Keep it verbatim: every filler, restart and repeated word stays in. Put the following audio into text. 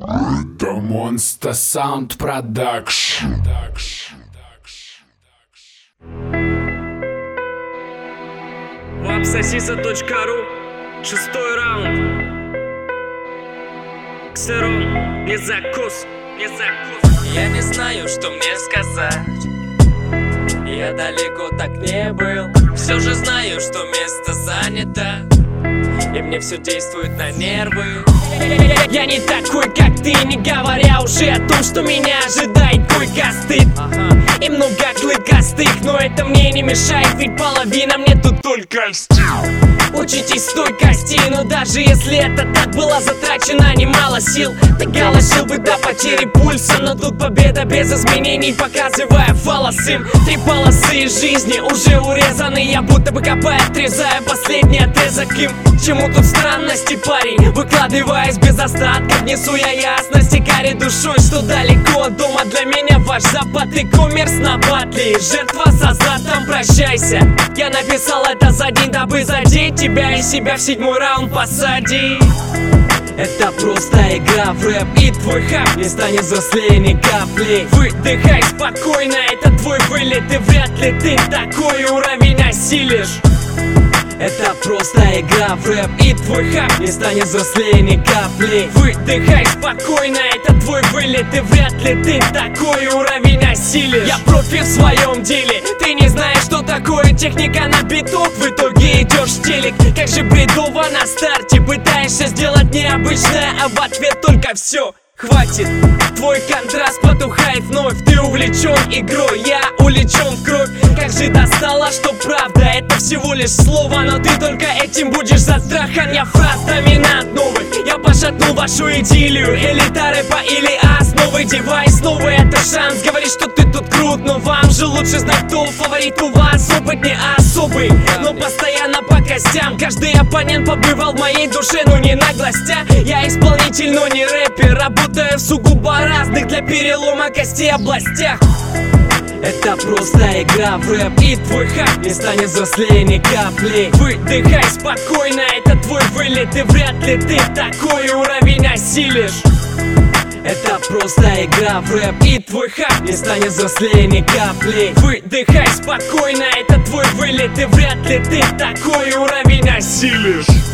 Это Monster Sound Production. Вапсосиса точка ру. Шестой раунд. Ксерон, не закус, не закус. Я не знаю, что мне сказать. Я далеко так не был. Все же знаю, что место занято, и мне все действует на нервы. Я не такой, как ты, не говоря уже о том, что меня ожидает койка стыд. Ага. И много клыкастых, но это мне не мешает, ведь половина мне тут только льстит. Учитесь стойкости, но даже если это так, было затрачено немало сил. Ты галошил бы до потери пульса, но тут победа без изменений, показывая фалос им. Три полосы из жизни уже урезаны, я будто бы копая, отрезая последний отрезок им. Чему тут странности, парень? Выкладываясь без остатка, внесу я ясности, каре душой, что далеко от дома для меня ваш запад и коммерс на батле. Жертва со златом, прощайся. Я написал это за день, дабы задеть тебя и себя в седьмой раунд посадить. Это просто игра в рэп, и твой хап не станет взрослее ни капли. Выдыхай спокойно, это твой вылет, и вряд ли ты такой уровень осилишь. Это просто игра в рэп, и твой хап не станет взрослее ни капли. Выдыхай спокойно, это твой вылет, и вряд ли ты такой уровень осилишь. Я профи в своем деле, ты не знаешь, что такое техника на биток. В итоге идешь в телек, как же бредово на старте. Пытаешься сделать необычное, а в ответ только все. Хватит, твой контраст потухает вновь. Ты увлечен игрой, я улечен в кровь. Как же достало, что правда это всего лишь слово, но ты только этим будешь застрахан. Я фраз доминант новых, я пошатнул вашу идиллию. Элита рэпа или ас, новый девайс, новый это шанс. Говоришь, что ты тут крут, но вам же лучше знать, кто фаворит у вас. Опыт не особый, но постоянно по костям. Каждый оппонент побывал в моей душе, но не на гостях. Я исполнитель, но не рэпер, работаю в сугубо разных для перелома костей областях. Это просто игра в рэп, и твой хап не станет взрослее ни капли. Выдыхай спокойно, это твой вылет, и вряд ли ты такой уровень осилишь. Это просто игра в рэп, и твой хап не станет взрослее ни капли. Выдыхай спокойно, это твой вылет, и вряд ли ты такой уровень осилишь.